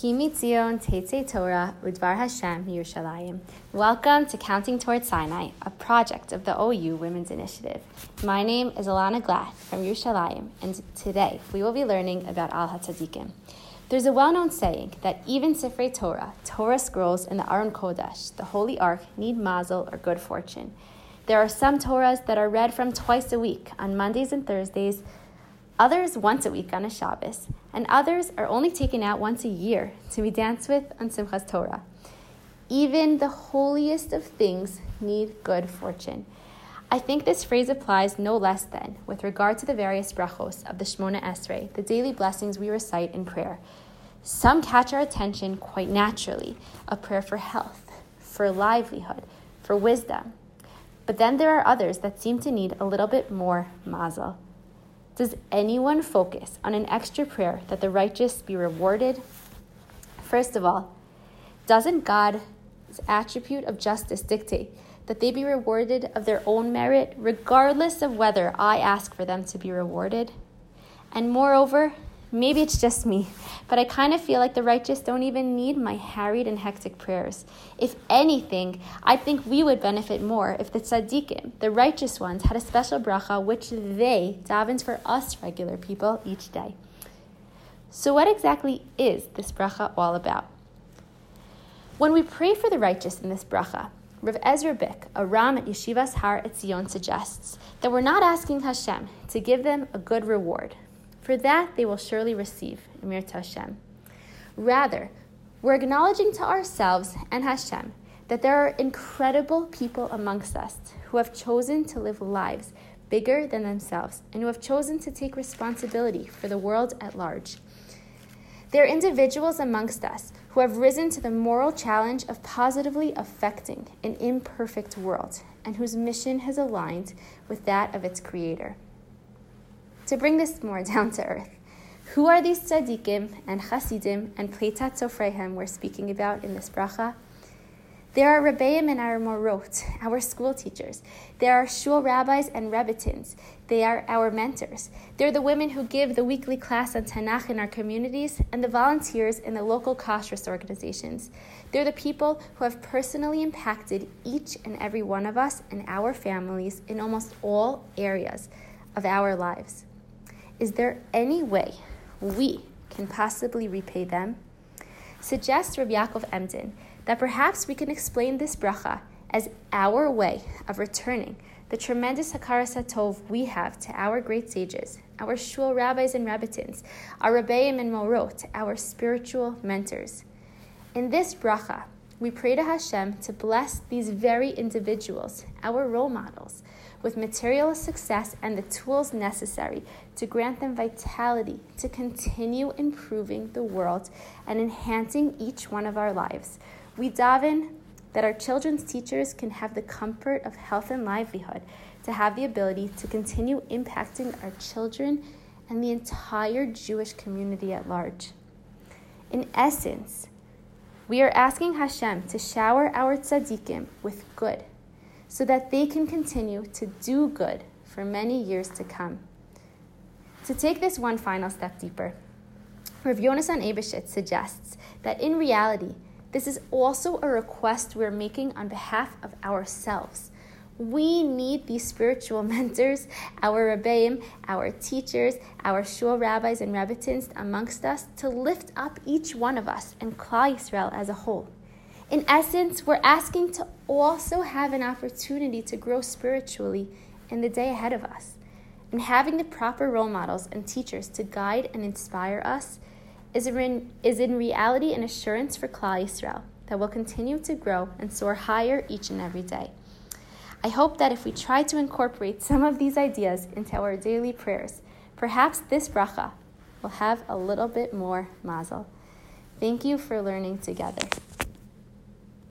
Kimi Tzion Tetzei Torah Udvar Hashem Yerushalayim. Welcome to Counting Towards Sinai, a project of the OU Women's Initiative. My name is Alana Glatt from Yerushalayim, and today we will be learning about Al HaTzadikim. There's a well-known saying that even Sifrei Torah scrolls in the Aron Kodesh, the Holy Ark, need mazel or good fortune. There are some Torahs that are read from twice a week, on Mondays and Thursdays, others once a week on a Shabbos, and others are only taken out once a year to be danced with on Simchas Torah. Even the holiest of things need good fortune. I think this phrase applies no less than with regard to the various brachos of the Shmona Esrei, the daily blessings we recite in prayer. Some catch our attention quite naturally, a prayer for health, for livelihood, for wisdom. But then there are others that seem to need a little bit more mazel. Does anyone focus on an extra prayer that the righteous be rewarded? First of all, doesn't God's attribute of justice dictate that they be rewarded of their own merit, regardless of whether I ask for them to be rewarded? And moreover, maybe it's just me, but I kind of feel like the righteous don't even need my harried and hectic prayers. If anything, I think we would benefit more if the tzaddikim, the righteous ones, had a special bracha which they davened for us regular people each day. So what exactly is this bracha all about? When we pray for the righteous in this bracha, Rav Ezra Bick, a Ram at Yeshivas Har Etzion, suggests that we're not asking Hashem to give them a good reward. For that, they will surely receive, Emir Hashem. Rather, we're acknowledging to ourselves and Hashem that there are incredible people amongst us who have chosen to live lives bigger than themselves and who have chosen to take responsibility for the world at large. There are individuals amongst us who have risen to the moral challenge of positively affecting an imperfect world and whose mission has aligned with that of its creator. To bring this more down to earth, who are these tzaddikim and chasidim and pleitat sofreihem we're speaking about in this bracha? There are rebbeim and our morot, our school teachers. There are shul rabbis and rebbetins. They are our mentors. They're the women who give the weekly class on Tanakh in our communities and the volunteers in the local kashrus organizations. They're the people who have personally impacted each and every one of us and our families in almost all areas of our lives. Is there any way we can possibly repay them? Suggests Rabbi Yaakov Emden that perhaps we can explain this bracha as our way of returning the tremendous hakaras hatov we have to our great sages, our shul rabbis and rabbitins, our rebbeim and morot, our spiritual mentors. In this bracha, we pray to Hashem to bless these very individuals, our role models, with material success and the tools necessary to grant them vitality to continue improving the world and enhancing each one of our lives. We daven that our children's teachers can have the comfort of health and livelihood, to have the ability to continue impacting our children and the entire Jewish community at large. In essence, we are asking Hashem to shower our tzaddikim with good, so that they can continue to do good for many years to come. To take this one final step deeper, Rav Yonasan Eibeshitz suggests that in reality, this is also a request we're making on behalf of ourselves. We need these spiritual mentors, our rebbeim, our teachers, our shul rabbis and rabbitins amongst us to lift up each one of us and Klal Yisrael as a whole. In essence, we're asking to also have an opportunity to grow spiritually in the day ahead of us. And having the proper role models and teachers to guide and inspire us is in reality an assurance for Klal Yisrael that will continue to grow and soar higher each and every day. I hope that if we try to incorporate some of these ideas into our daily prayers, perhaps this bracha will have a little bit more mazel. Thank you for learning together.